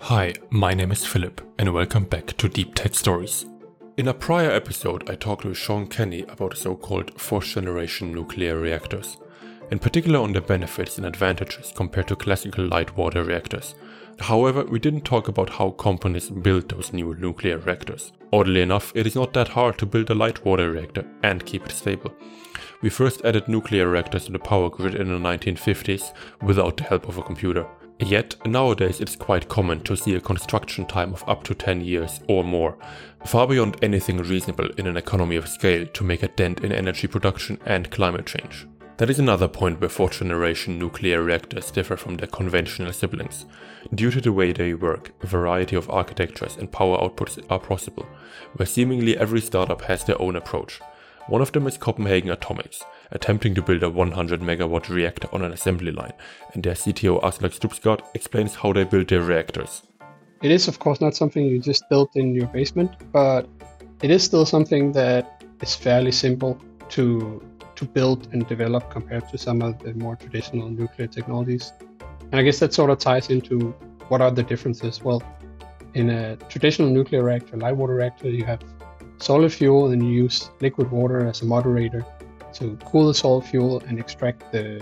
Hi, my name is Philip, and welcome back to Deep Tech Stories. In a prior episode, I talked with Sean Kenny about the so-called fourth-generation nuclear reactors, in particular on their benefits and advantages compared to classical light water reactors. However, we didn't talk about how companies build those new nuclear reactors. Oddly enough, it is not that hard to build a light water reactor and keep it stable. We first added nuclear reactors to the power grid in the 1950s without the help of a computer. Yet, nowadays it's quite common to see a construction time of up to 10 years or more, far beyond anything reasonable in an economy of scale to make a dent in energy production and climate change. That is another point where fourth-generation nuclear reactors differ from their conventional siblings. Due to the way they work, a variety of architectures and power outputs are possible, where seemingly every startup has their own approach. One of them is Copenhagen Atomics, attempting to build a 100 megawatt reactor on an assembly line, and their CTO Aslak Stubsgaard explains how they build their reactors. It is of course not something you just built in your basement, but it is still something that is fairly simple to build and develop compared to some of the more traditional nuclear technologies. And I guess that sort of ties into what are the differences. Well, in a traditional nuclear reactor, light water reactor, you have solid fuel and you use liquid water as a moderator to cool the solid fuel and extract the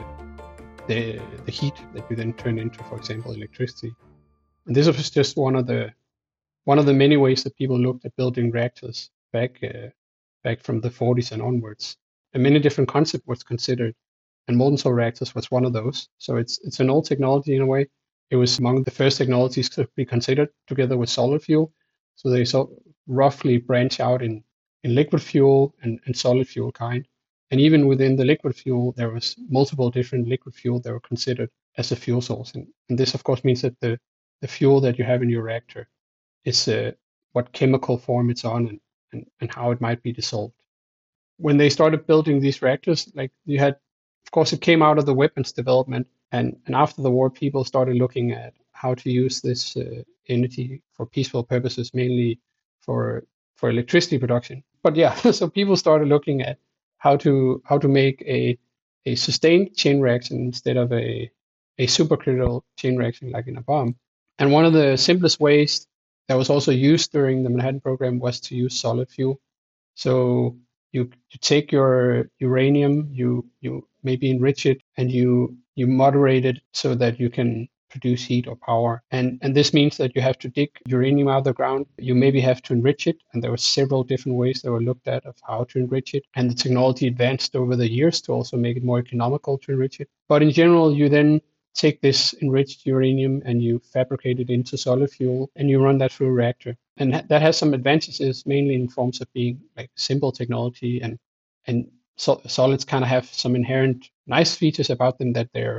heat that you then turn into, for example, electricity. And this was just one of the many ways that people looked at building reactors back from the 40s and onwards. And many different concepts was considered, and molten salt reactors was one of those. So it's an old technology in a way. It was among the first technologies to be considered together with solid fuel. So they roughly branch out in liquid fuel and solid fuel kind. And even within the liquid fuel, there was multiple different liquid fuel that were considered as a fuel source. And this, of course, means that the fuel that you have in your reactor is what chemical form it's on and how it might be dissolved. When they started building these reactors, like you had, of course, it came out of the weapons development. And after the war, people started looking at how to use this energy for peaceful purposes, mainly for electricity production. But yeah, so people started looking at how to make a sustained chain reaction instead of a supercritical chain reaction like in a bomb. And one of the simplest ways that was also used during the Manhattan program was to use solid fuel. So you take your uranium, you maybe enrich it, and you moderate it so that you can produce heat or power. And this means that you have to dig uranium out of the ground. You maybe have to enrich it, and there were several different ways that were looked at of how to enrich it. And the technology advanced over the years to also make it more economical to enrich it. But in general, you then take this enriched uranium and you fabricate it into solid fuel and you run that through a reactor. And that has some advantages, mainly in forms of being like simple technology and solids kind of have some inherent nice features about them that they're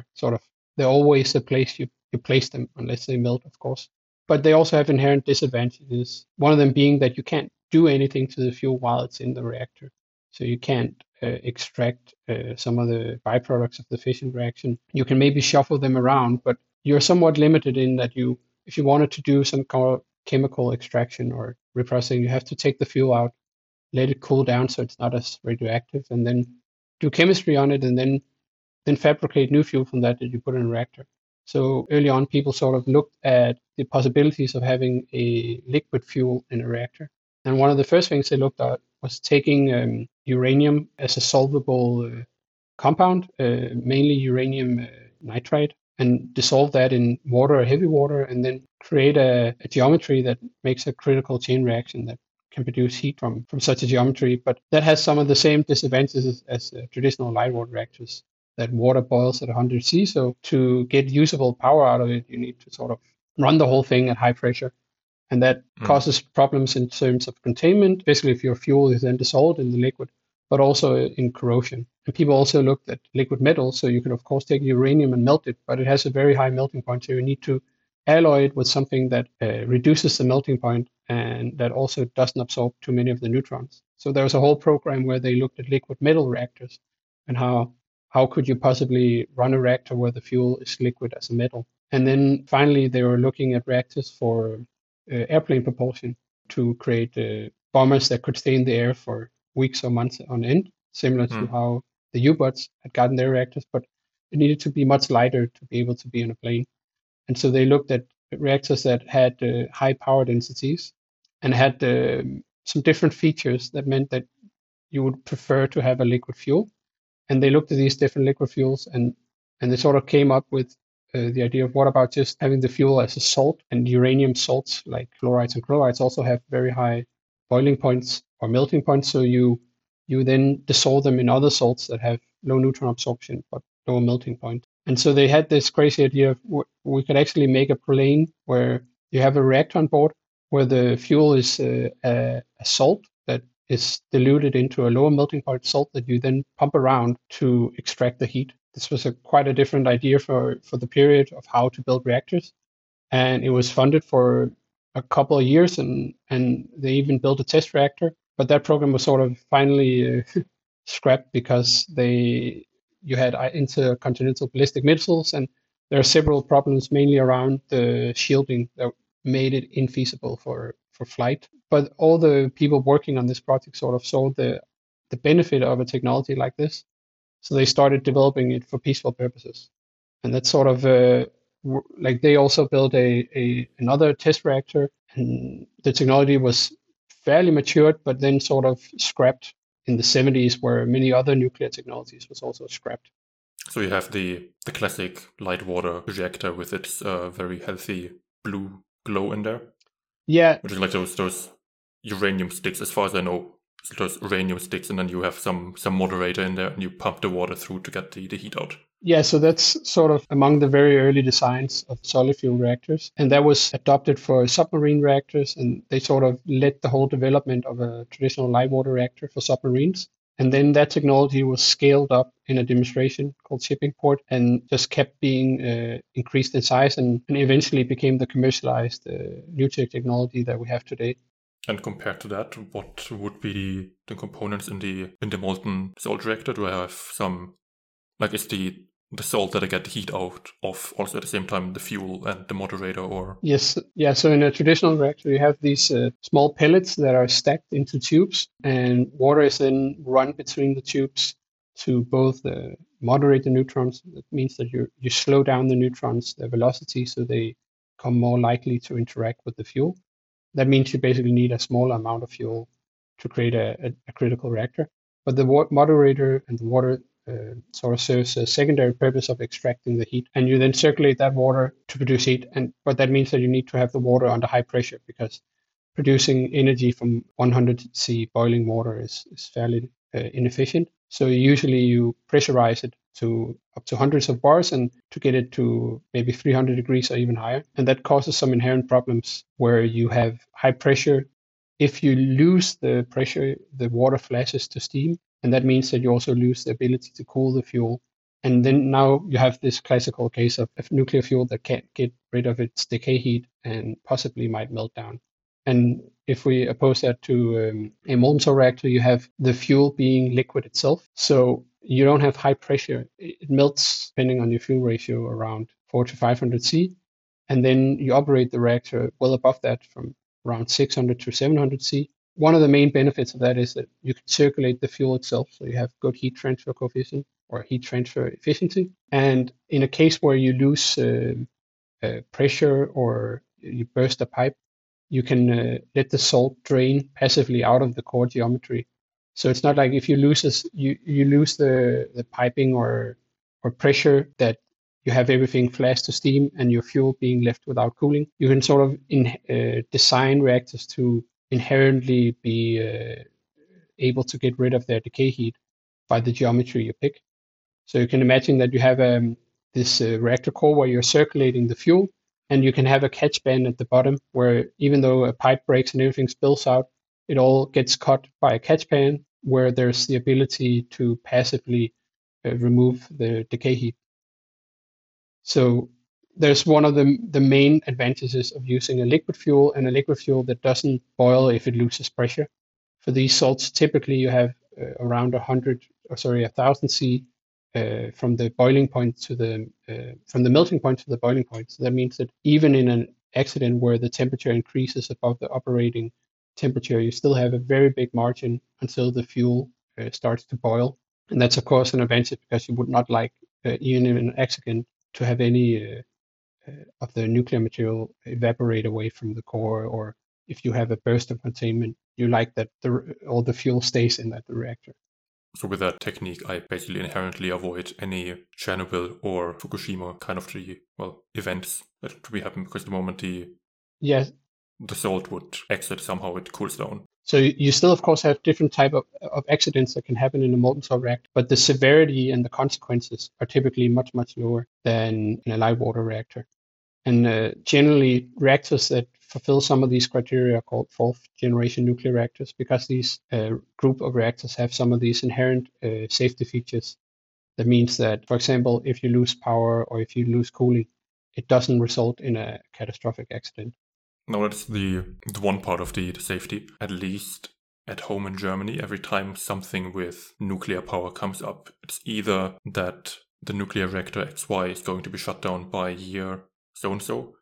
always the place you place them, unless they melt, of course. But they also have inherent disadvantages. One of them being that you can't do anything to the fuel while it's in the reactor. So you can't extract some of the byproducts of the fission reaction. You can maybe shuffle them around, but you're somewhat limited in that if you wanted to do some chemical extraction or reprocessing, you have to take the fuel out, let it cool down so it's not as radioactive, and then do chemistry on it, and then fabricate new fuel from that you put in a reactor. So early on, people sort of looked at the possibilities of having a liquid fuel in a reactor. And one of the first things they looked at was taking uranium as a solvable compound, mainly uranium nitride, and dissolve that in water or heavy water, and then create a geometry that makes a critical chain reaction that can produce heat from such a geometry. But that has some of the same disadvantages as traditional light water reactors, that water boils at 100 C. So to get usable power out of it, you need to sort of run the whole thing at high pressure. And that causes problems in terms of containment, especially if your fuel is then dissolved in the liquid, but also in corrosion. And people also looked at liquid metal. So you could, of course, take uranium and melt it, but it has a very high melting point. So you need to alloy it with something that reduces the melting point and that also doesn't absorb too many of the neutrons. So there was a whole program where they looked at liquid metal reactors and how could you possibly run a reactor where the fuel is liquid as a metal. And then finally, they were looking at reactors for airplane propulsion to create bombers that could stay in the air for weeks or months on end, similar to how the U-boats had gotten their reactors, but it needed to be much lighter to be able to be on a plane. And so they looked at reactors that had high power densities and had some different features that meant that you would prefer to have a liquid fuel. And they looked at these different liquid fuels and they sort of came up with the idea of what about just having the fuel as a salt, and uranium salts like fluorides and chlorides also have very high boiling points or melting points. So you then dissolve them in other salts that have low neutron absorption but lower melting point. And so they had this crazy idea of we could actually make a plane where you have a reactor on board where the fuel is a salt that is diluted into a lower melting point salt that you then pump around to extract the heat. This was quite a different idea for the period of how to build reactors. And it was funded for a couple of years, and they even built a test reactor. But that program was sort of finally scrapped because you had intercontinental ballistic missiles, and there are several problems, mainly around the shielding, that made it infeasible for flight. But all the people working on this project sort of saw the benefit of a technology like this, so they started developing it for peaceful purposes. And that's sort of like they also built another test reactor, and the technology was fairly matured, but then sort of scrapped in the 70s, where many other nuclear technologies was also scrapped. So you have the classic light water reactor with its very healthy blue glow in there. Yeah, which is like those uranium sticks, as far as I know. Those uranium sticks, and then you have some moderator in there, and you pump the water through to get the heat out. Yeah, so that's sort of among the very early designs of solid fuel reactors, and that was adopted for submarine reactors, and they sort of led the whole development of a traditional light water reactor for submarines. And then that technology was scaled up in a demonstration called Shippingport, and just kept being increased in size, and eventually became the commercialized nuclear technology that we have today. And compared to that, what would be the components in the molten salt reactor? Do I have some, like, is the salt that I get the heat out of also at the same time the fuel and the moderator, or? Yes, yeah. So in a traditional reactor, you have these small pellets that are stacked into tubes, and water is then run between the tubes to both moderate the neutrons. That means that you slow down the neutrons, their velocity, so they become more likely to interact with the fuel. That means you basically need a small amount of fuel to create a critical reactor. But the moderator and the water sort of serves a secondary purpose of extracting the heat, and you then circulate that water to produce heat. But that means that you need to have the water under high pressure, because producing energy from 100 C boiling water is fairly inefficient. So usually you pressurize it to up to hundreds of bars, and to get it to maybe 300 degrees or even higher. And that causes some inherent problems where you have high pressure. If you lose the pressure, the water flashes to steam, and that means that you also lose the ability to cool the fuel. And then now you have this classical case of nuclear fuel that can't get rid of its decay heat and possibly might melt down. And if we oppose that to a molten salt reactor, you have the fuel being liquid itself. So you don't have high pressure. It melts, depending on your fuel ratio, around 400 to 500 C. And then you operate the reactor well above that, from around 600 to 700 C. One of the main benefits of that is that you can circulate the fuel itself, so you have good heat transfer coefficient or heat transfer efficiency. And in a case where you lose pressure or you burst a pipe, you can let the salt drain passively out of the core geometry. So it's not like if you lose you lose the piping or pressure, that you have everything flash to steam and your fuel being left without cooling. You can sort of design reactors to inherently be able to get rid of their decay heat by the geometry you pick. So you can imagine that you have this reactor core where you're circulating the fuel, and you can have a catch band at the bottom where, even though a pipe breaks and everything spills out, it all gets cut by a catch band where there's the ability to passively remove the decay heat. So there's one of the main advantages of using a liquid fuel, and a liquid fuel that doesn't boil if it loses pressure. For these salts, typically you have around 1,000 C from the boiling point to from the melting point to the boiling point. So that means that even in an accident where the temperature increases above the operating temperature, you still have a very big margin until the fuel starts to boil. And that's of course an advantage, because you would not like, even in an accident, to have any of the nuclear material evaporate away from the core, or if you have a burst of containment, you like that all the fuel stays in that reactor. So with that technique, I basically inherently avoid any Chernobyl or Fukushima kind of events that could be happen, because the moment the salt would exit, somehow it cools down. So you still, of course, have different type of accidents that can happen in a molten salt reactor, but the severity and the consequences are typically much, much lower than in a light water reactor. And generally, reactors that fulfill some of these criteria are called fourth generation nuclear reactors, because these group of reactors have some of these inherent safety features. That means that, for example, if you lose power or if you lose cooling, it doesn't result in a catastrophic accident. No, that's the one part of the safety. At least at home in Germany, every time something with nuclear power comes up, it's either that the nuclear reactor XY is going to be shut down by year so-and-so,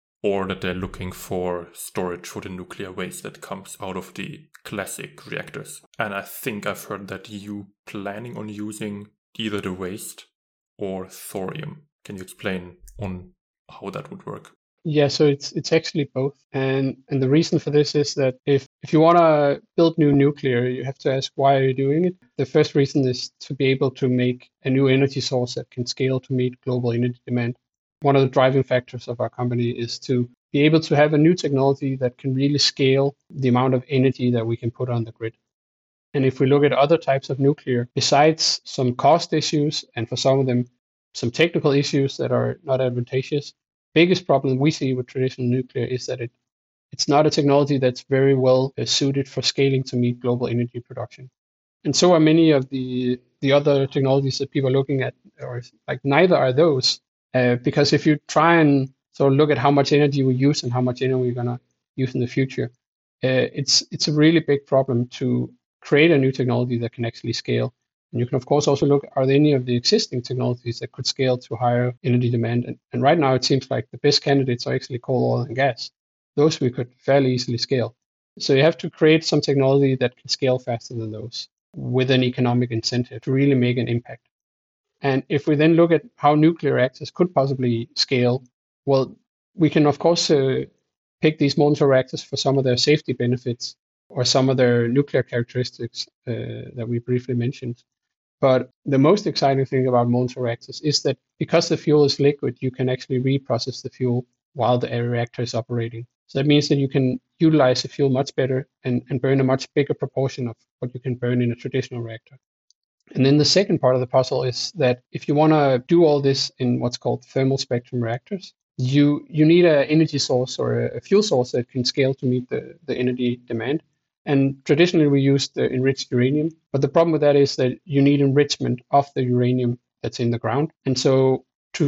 or that they're looking for storage for the nuclear waste that comes out of the classic reactors. And I think I've heard that you planning on using either the waste or thorium. Can you explain on how that would work? Yeah, so it's actually both. And the reason for this is that if you want to build new nuclear, you have to ask, why are you doing it? The first reason is to be able to make a new energy source that can scale to meet global energy demand. One of the driving factors of our company is to be able to have a new technology that can really scale the amount of energy that we can put on the grid. And if we look at other types of nuclear, besides some cost issues, and for some of them, some technical issues that are not advantageous, biggest problem we see with traditional nuclear is that it's not a technology that's very well suited for scaling to meet global energy production. And so are many of the other technologies that people are looking at, or like neither are those. Because if you try and sort of look at how much energy we use and how much energy we're going to use in the future, it's a really big problem to create a new technology that can actually scale. And you can, of course, also look, are there any of the existing technologies that could scale to higher energy demand? And right now, it seems like the best candidates are actually coal, oil, and gas. Those we could fairly easily scale. So you have to create some technology that can scale faster than those with an economic incentive to really make an impact. And if we then look at how nuclear reactors could possibly scale, well, we can, of course, pick these molten reactors for some of their safety benefits or some of their nuclear characteristics that we briefly mentioned. But the most exciting thing about molten reactors is that because the fuel is liquid, you can actually reprocess the fuel while the reactor is operating. So that means that you can utilize the fuel much better and burn a much bigger proportion of what you can burn in a traditional reactor. And then the second part of the puzzle is that if you want to do all this in what's called thermal spectrum reactors, you need an energy source or a fuel source that can scale to meet the energy demand. And traditionally, we use the enriched uranium. But the problem with that is that you need enrichment of the uranium that's in the ground. And so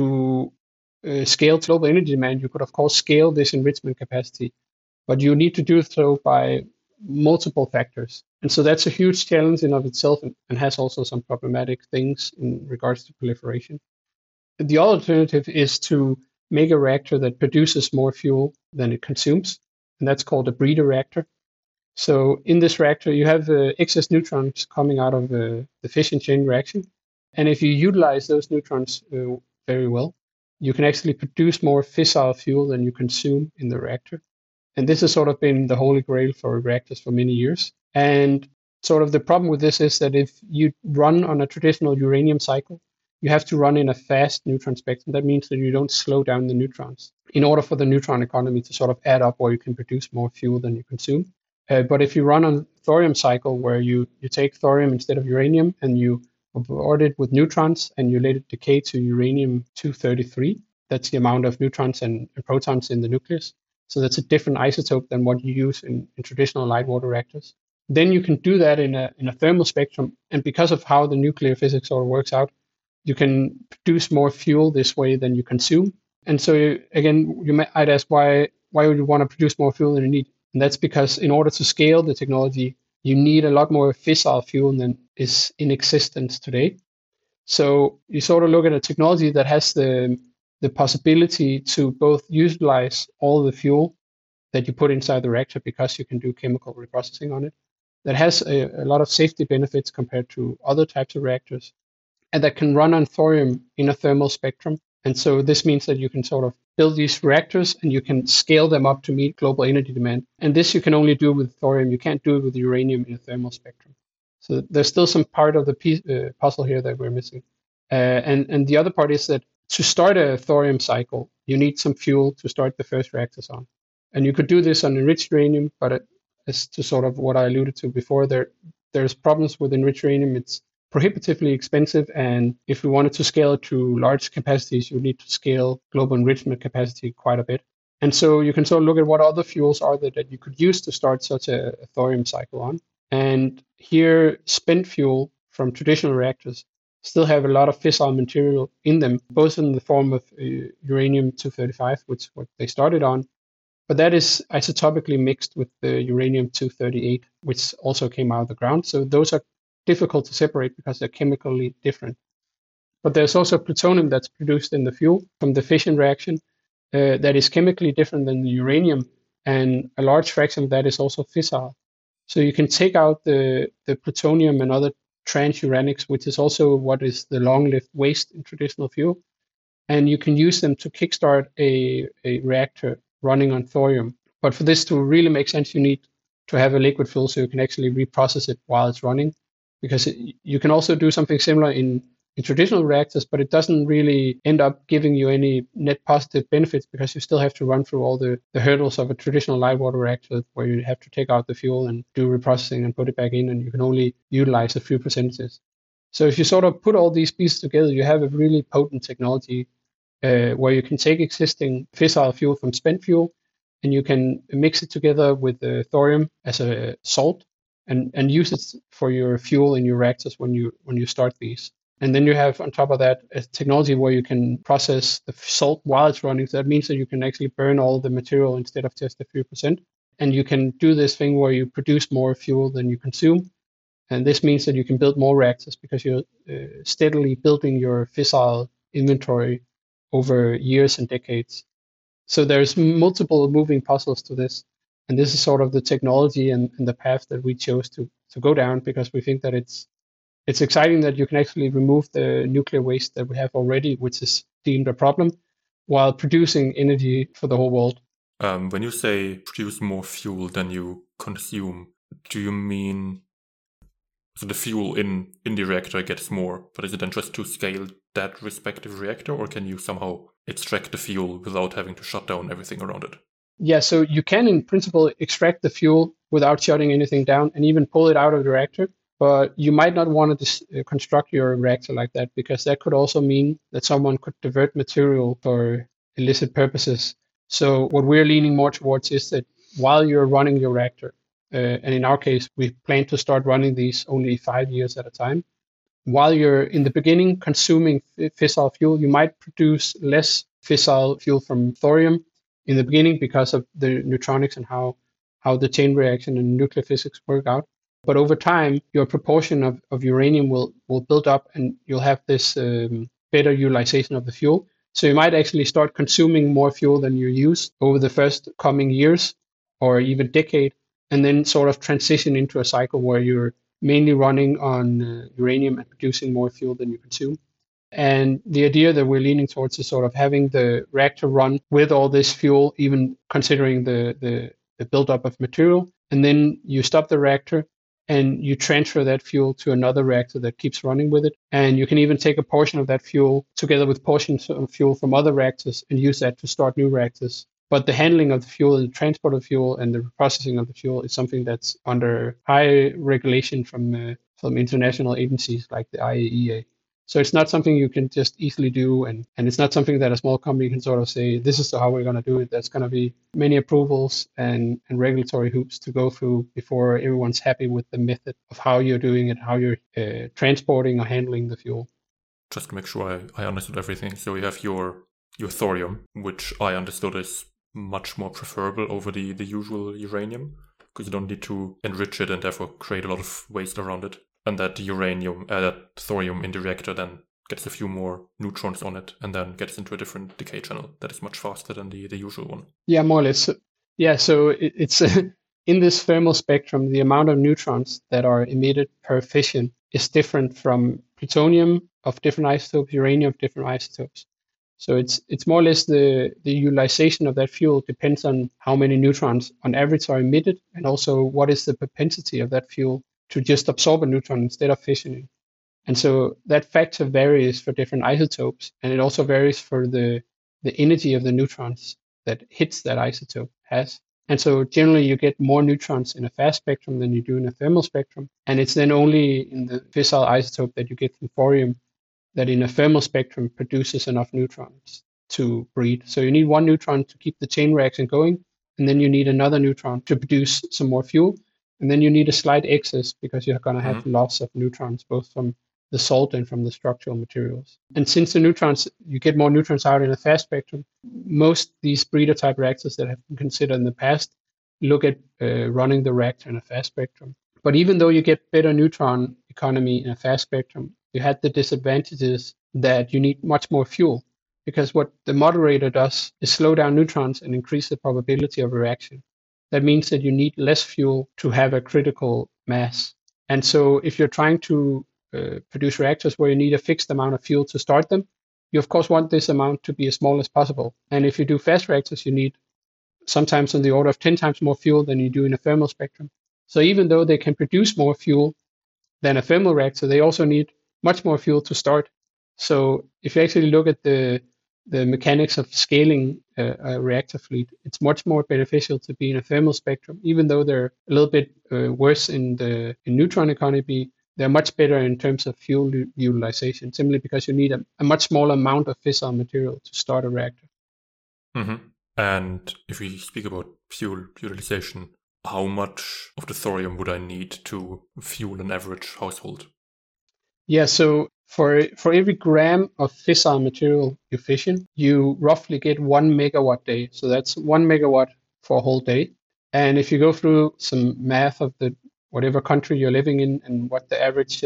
to scale to global energy demand, you could, of course, scale this enrichment capacity. But you need to do so by multiple factors. And so that's a huge challenge in of itself, and has also some problematic things in regards to proliferation. The alternative is to make a reactor that produces more fuel than it consumes, and that's called a breeder reactor. So in this reactor, you have excess neutrons coming out of the fission chain reaction. And if you utilize those neutrons very well, you can actually produce more fissile fuel than you consume in the reactor. And this has sort of been the holy grail for reactors for many years. And sort of the problem with this is that if you run on a traditional uranium cycle, you have to run in a fast neutron spectrum. That means that you don't slow down the neutrons in order for the neutron economy to sort of add up where you can produce more fuel than you consume. But if you run on thorium cycle, where you take thorium instead of uranium and you bombard it with neutrons and you let it decay to uranium-233, that's the amount of neutrons and protons in the nucleus. So that's a different isotope than what you use in traditional light water reactors. Then you can do that in a thermal spectrum. And because of how the nuclear physics sort of works out, you can produce more fuel this way than you consume. And so again, I'd ask why would you want to produce more fuel than you need? And that's because in order to scale the technology, you need a lot more fissile fuel than is in existence today. So you sort of look at a technology that has the possibility to both utilize all the fuel that you put inside the reactor because you can do chemical reprocessing on it, that has a lot of safety benefits compared to other types of reactors, and that can run on thorium in a thermal spectrum And so this means that you can sort of build these reactors and you can scale them up to meet global energy demand. And this you can only do with thorium. You can't do it with uranium in a thermal spectrum. So there's still some part of the puzzle here that we're missing. And the other part is that to start a thorium cycle, you need some fuel to start the first reactors on. And you could do this on enriched uranium, but as to sort of what I alluded to before, there's problems with enriched uranium. It's prohibitively expensive, and if we wanted to scale it to large capacities, you need to scale global enrichment capacity quite a bit. And so you can sort of look at what other fuels are there that you could use to start such a thorium cycle on. And here, spent fuel from traditional reactors still have a lot of fissile material in them, both in the form of uranium-235, which is what they started on, but that is isotopically mixed with the uranium-238, which also came out of the ground. So those are difficult to separate because they're chemically different. But there's also plutonium that's produced in the fuel from the fission reaction that is chemically different than the uranium, and a large fraction of that is also fissile. So you can take out the plutonium and other transuranics, which is also what is the long-lived waste in traditional fuel, and you can use them to kickstart a reactor running on thorium. But for this to really make sense, you need to have a liquid fuel so you can actually reprocess it while it's running, because you can also do something similar in traditional reactors, but it doesn't really end up giving you any net positive benefits because you still have to run through all the hurdles of a traditional light water reactor where you have to take out the fuel and do reprocessing and put it back in, and you can only utilize a few percentages. So if you sort of put all these pieces together, you have a really potent technology where you can take existing fissile fuel from spent fuel and you can mix it together with the thorium as a salt and use it for your fuel in your reactors when you start these. And then you have on top of that a technology where you can process the salt while it's running. So that means that you can actually burn all the material instead of just a few percent. And you can do this thing where you produce more fuel than you consume. And this means that you can build more reactors because you're steadily building your fissile inventory over years and decades. So there's multiple moving puzzles to this. And this is sort of the technology and the path that we chose to go down, because we think that it's exciting that you can actually remove the nuclear waste that we have already, which is deemed a problem, while producing energy for the whole world. When you say produce more fuel than you consume, do you mean so the fuel in the reactor gets more, but is it then just to scale that respective reactor, or can you somehow extract the fuel without having to shut down everything around it? Yeah, so you can in principle extract the fuel without shutting anything down and even pull it out of the reactor. But you might not want to construct your reactor like that, because that could also mean that someone could divert material for illicit purposes. So what we're leaning more towards is that while you're running your reactor, and in our case, we plan to start running these only 5 years at a time, while you're in the beginning consuming fissile fuel, you might produce less fissile fuel from thorium in the beginning because of the neutronics and how the chain reaction and nuclear physics work out. But over time, your proportion of uranium will build up and you'll have this better utilization of the fuel. So you might actually start consuming more fuel than you use over the first coming years or even decade, and then sort of transition into a cycle where you're mainly running on uranium and producing more fuel than you consume. And the idea that we're leaning towards is sort of having the reactor run with all this fuel, even considering the buildup of material, and then you stop the reactor and you transfer that fuel to another reactor that keeps running with it. And you can even take a portion of that fuel together with portions of fuel from other reactors and use that to start new reactors. But the handling of the fuel, the transport of fuel, and the processing of the fuel is something that's under high regulation from international agencies like the IAEA. So it's not something you can just easily do, and it's not something that a small company can sort of say, this is how we're going to do it. There's going to be many approvals and regulatory hoops to go through before everyone's happy with the method of how you're doing it, how you're transporting or handling the fuel. Just to make sure I understood everything. So you have your thorium, which I understood is much more preferable over the usual uranium, because you don't need to enrich it and therefore create a lot of waste around it. And that that thorium in the reactor then gets a few more neutrons on it and then gets into a different decay channel that is much faster than the usual one. Yeah, more or less. Yeah, so it's in this thermal spectrum, the amount of neutrons that are emitted per fission is different from plutonium of different isotopes, uranium of different isotopes. So it's more or less the utilization of that fuel depends on how many neutrons on average are emitted, and also what is the propensity of that fuel to just absorb a neutron instead of fissioning. And so that factor varies for different isotopes, and it also varies for the energy of the neutrons that hits that isotope has. And so generally you get more neutrons in a fast spectrum than you do in a thermal spectrum. And it's then only in the fissile isotope that you get from thorium that in a thermal spectrum produces enough neutrons to breed. So you need one neutron to keep the chain reaction going, and then you need another neutron to produce some more fuel. And then you need a slight excess because you're going to have loss of neutrons, both from the salt and from the structural materials. And since the neutrons, you get more neutrons out in a fast spectrum, most these breeder type reactors that have been considered in the past look at running the reactor in a fast spectrum. But even though you get better neutron economy in a fast spectrum, you had the disadvantages that you need much more fuel, because what the moderator does is slow down neutrons and increase the probability of a reaction. That means that you need less fuel to have a critical mass. And so if you're trying to produce reactors where you need a fixed amount of fuel to start them, you of course want this amount to be as small as possible. And if you do fast reactors, you need sometimes on the order of 10 times more fuel than you do in a thermal spectrum. So even though they can produce more fuel than a thermal reactor, they also need much more fuel to start. So if you actually look at the mechanics of scaling a reactor fleet, it's much more beneficial to be in a thermal spectrum, even though they're a little bit worse in neutron economy. They're much better in terms of fuel utilization, simply because you need a much smaller amount of fissile material to start a reactor. Mm-hmm. And if we speak about fuel utilization, how much of the thorium would I need to fuel an average household? Yeah, so for every gram of fissile material you fission, you roughly get 1 megawatt day. So that's 1 megawatt for a whole day. And if you go through some math of the whatever country you're living in and what the average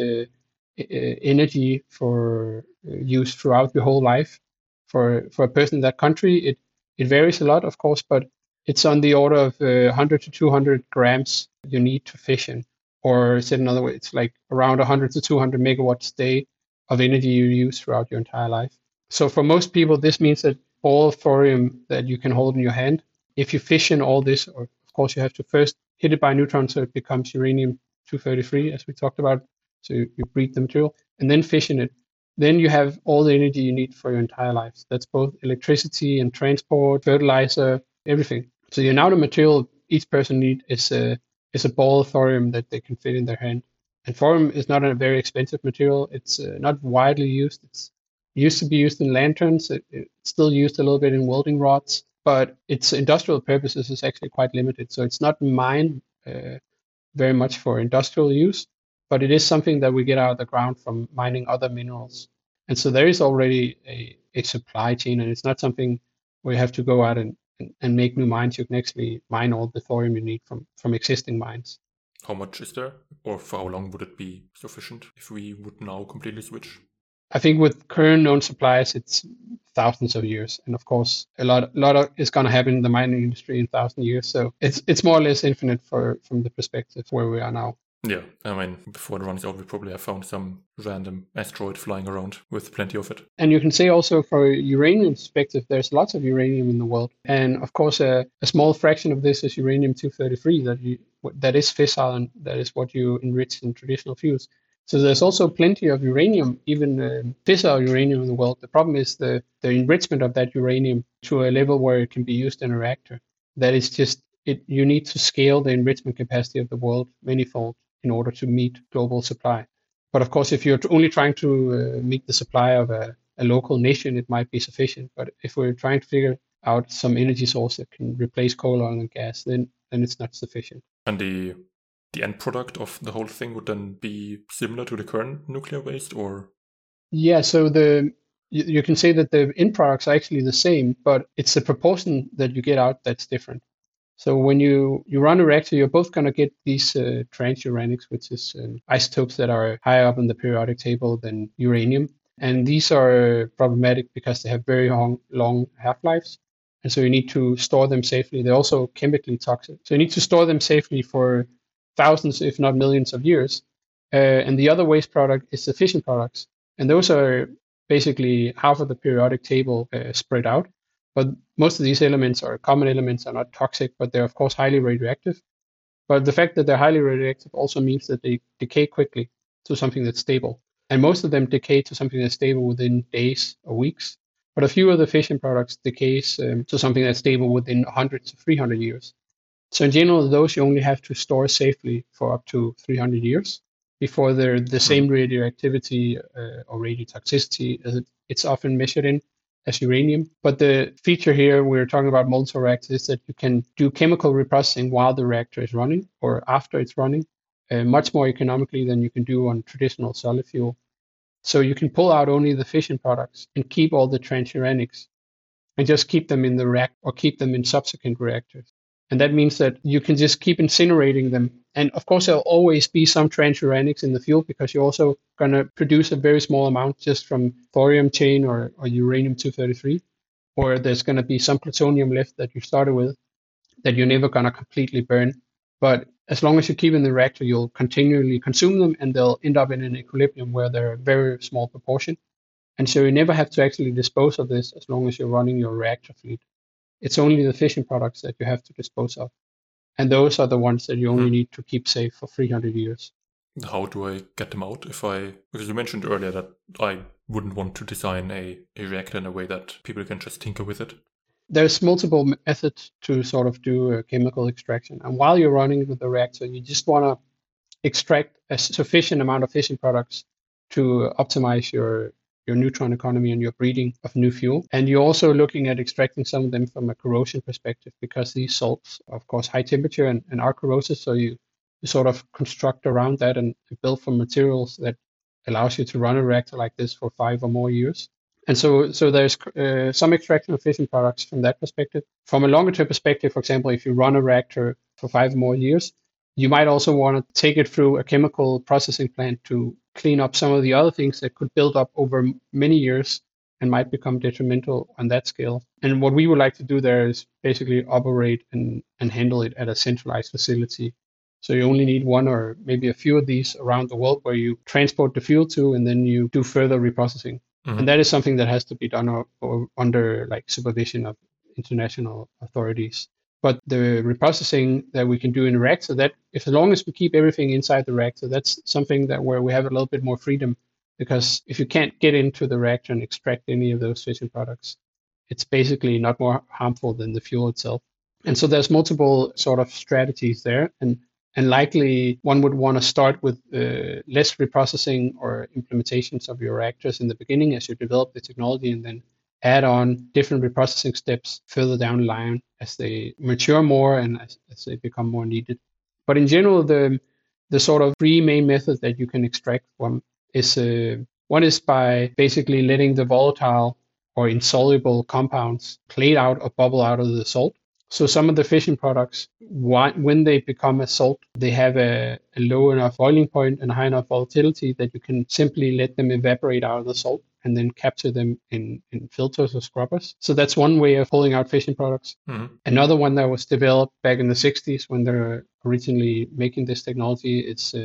energy for use throughout your whole life for a person in that country, it varies a lot, of course, but it's on the order of 100 to 200 grams you need to fission. Or said another way, it's like around 100 to 200 megawatts a day of energy you use throughout your entire life. So for most people, this means that all thorium that you can hold in your hand, if you fission all this, or of course you have to first hit it by a neutron so it becomes uranium-233, as we talked about. So you breed the material and then fission it. Then you have all the energy you need for your entire life. So that's both electricity and transport, fertilizer, everything. So the amount of material each person needs is a ball of thorium that they can fit in their hand. And thorium is not a very expensive material. It's not widely used. It used to be used in lanterns. It's still used a little bit in welding rods, but its industrial purposes is actually quite limited. So it's not mined very much for industrial use, but it is something that we get out of the ground from mining other minerals. And so there is already a supply chain, and it's not something where you have to go out and make new mines. You can actually mine all the thorium you need from existing mines. How much is there, or for how long would it be sufficient if we would now completely switch? I think with current known supplies, it's thousands of years, and of course, a lot is going to happen in the mining industry in 1,000 years. So it's more or less infinite from the perspective where we are now. Yeah, I mean, before it runs out, we probably have found some random asteroid flying around with plenty of it. And you can say also for uranium perspective, there's lots of uranium in the world. And of course, a small fraction of this is uranium-233 that is fissile, and that is what you enrich in traditional fuels. So there's also plenty of uranium, even fissile uranium in the world. The problem is the enrichment of that uranium to a level where it can be used in a reactor. That is just, you need to scale the enrichment capacity of the world manyfold in order to meet global supply. But of course, if you're only trying to meet the supply of a local nation, it might be sufficient. But if we're trying to figure out some energy source that can replace coal, oil, and gas, then it's not sufficient. And the end product of the whole thing would then be similar to the current nuclear waste, or? Yeah, so you can say that the end products are actually the same, but it's the proportion that you get out that's different. So when you run a reactor, you're both going to get these transuranics, which is isotopes that are higher up in the periodic table than uranium. And these are problematic because they have very long half-lives. And so you need to store them safely. They're also chemically toxic. So you need to store them safely for thousands, if not millions of years. And the other waste product is the fission products. And those are basically half of the periodic table spread out. But most of these elements or common elements are not toxic, but they're of course highly radioactive. But the fact that they're highly radioactive also means that they decay quickly to something that's stable. And most of them decay to something that's stable within days or weeks. But a few of the fission products decays to something that's stable within hundreds to 300 years. So in general, those you only have to store safely for up to 300 years before they're the same radioactivity or radiotoxicity as it's often measured in as uranium. But the feature here we're talking about molten reactors is that you can do chemical reprocessing while the reactor is running or after it's running, much more economically than you can do on traditional solid fuel. So you can pull out only the fission products and keep all the transuranics and just keep them in the reactor or keep them in subsequent reactors. And that means that you can just keep incinerating them. And of course, there'll always be some transuranics in the fuel because you're also going to produce a very small amount just from thorium chain or uranium-233, or there's going to be some plutonium left that you started with that you're never going to completely burn. But as long as you keep in the reactor, you'll continually consume them and they'll end up in an equilibrium where they're a very small proportion. And so you never have to actually dispose of this as long as you're running your reactor fleet. It's only the fission products that you have to dispose of. And those are the ones that you only need to keep safe for 300 years. How do I get them out because you mentioned earlier that I wouldn't want to design a reactor in a way that people can just tinker with it? There's multiple methods to sort of do a chemical extraction. And while you're running with the reactor, you just want to extract a sufficient amount of fission products to optimize your neutron economy and your breeding of new fuel. And you're also looking at extracting some of them from a corrosion perspective because these salts, of course, high temperature and are corrosive. So you sort of construct around that and build from materials that allows you to run a reactor like this for 5 or more years. And so there's some extraction of fission products from that perspective. From a longer term perspective, for example, if you run a reactor for 5 more years, you might also want to take it through a chemical processing plant to clean up some of the other things that could build up over many years and might become detrimental on that scale. And what we would like to do there is basically operate and handle it at a centralized facility. So you only need one or maybe a few of these around the world where you transport the fuel to and then you do further reprocessing. Mm-hmm. And that is something that has to be done under like supervision of international authorities. But the reprocessing that we can do in a reactor, that if as long as we keep everything inside the reactor, that's something that where we have a little bit more freedom. Because if you can't get into the reactor and extract any of those fission products, it's basically not more harmful than the fuel itself. And so there's multiple sort of strategies there. And likely one would want to start with less reprocessing or implementations of your reactors in the beginning as you develop the technology, and then add on different reprocessing steps further down the line as they mature more and as they become more needed. But in general, the sort of 3 main methods that you can extract from is one is by basically letting the volatile or insoluble compounds plate out or bubble out of the salt. So some of the fission products, when they become a salt, they have a low enough boiling point and a high enough volatility that you can simply let them evaporate out of the salt and then capture them in filters or scrubbers. So that's one way of pulling out fission products. Mm-hmm. Another one that was developed back in the 60s when they were originally making this technology is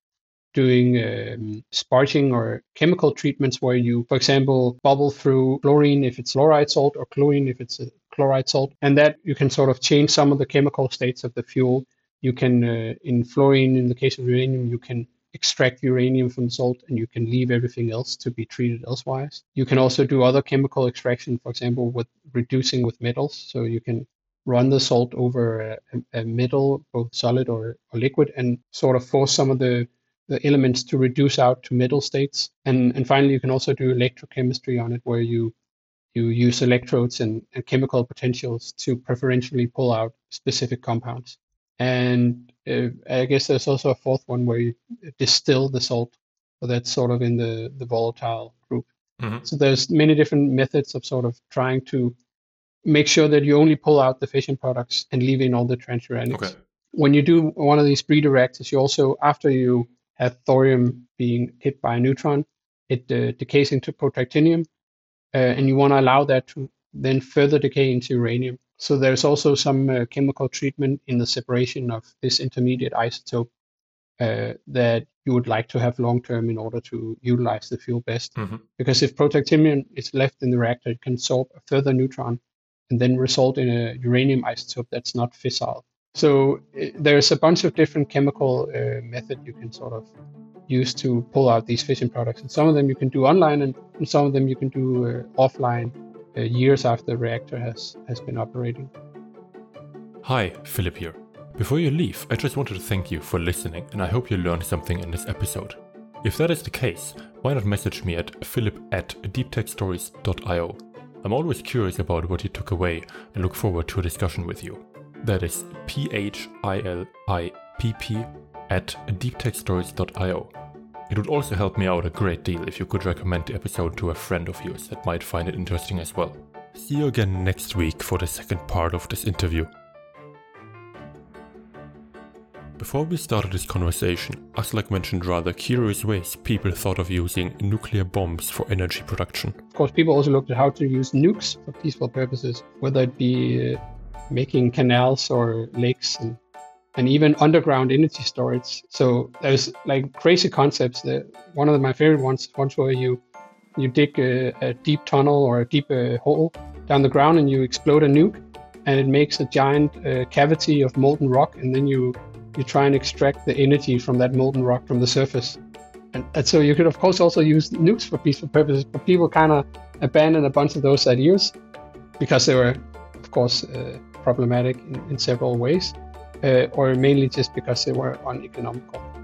doing sparging or chemical treatments where you, for example, bubble through chlorine if it's fluoride salt or chlorine if it's a chloride salt. And that you can sort of change some of the chemical states of the fuel. You can, in fluorine, in the case of uranium, you can extract uranium from salt and you can leave everything else to be treated elsewise. You can also do other chemical extraction, for example, with reducing with metals. So you can run the salt over a metal, both solid or liquid, and sort of force some of the elements to reduce out to metal states. And finally, you can also do electrochemistry on it, where you use electrodes and chemical potentials to preferentially pull out specific compounds. And I guess there's also a fourth one where you distill the salt. So that's sort of in the volatile group. Mm-hmm. So there's many different methods of sort of trying to make sure that you only pull out the fission products and leave in all the transuranics. Okay. When you do one of these breeder reactors, you also, after you have thorium being hit by a neutron, it decays into protactinium, and you want to allow that to then further decay into uranium. So there's also some chemical treatment in the separation of this intermediate isotope that you would like to have long term in order to utilize the fuel best. Mm-hmm. Because if protactinium is left in the reactor, it can absorb a further neutron and then result in a uranium isotope that's not fissile. So there's a bunch of different chemical method you can sort of use to pull out these fission products. And some of them you can do online, and some of them you can do offline years after the reactor has been operating. Hi, Philip here. Before you leave, I just wanted to thank you for listening, and I hope you learned something in this episode. If that is the case, why not message me at philip@deeptechstories.io. I'm always curious about what you took away and look forward to a discussion with you. That is philipp@deeptechstories.io. It would also help me out a great deal if you could recommend the episode to a friend of yours that might find it interesting as well. See you again next week for the second part of this interview. Before we started this conversation, Aslak mentioned rather curious ways people thought of using nuclear bombs for energy production. Of course, people also looked at how to use nukes for peaceful purposes, whether it be making canals or lakes and even underground energy storage. So there's like crazy concepts. One of my favorite ones where you dig a deep tunnel or a deep hole down the ground and you explode a nuke, and it makes a giant cavity of molten rock, and then you try and extract the energy from that molten rock from the surface. And so you could, of course, also use nukes for peaceful purposes, but people kind of abandoned a bunch of those ideas because they were, of course, problematic in several ways, or mainly just because they were uneconomical.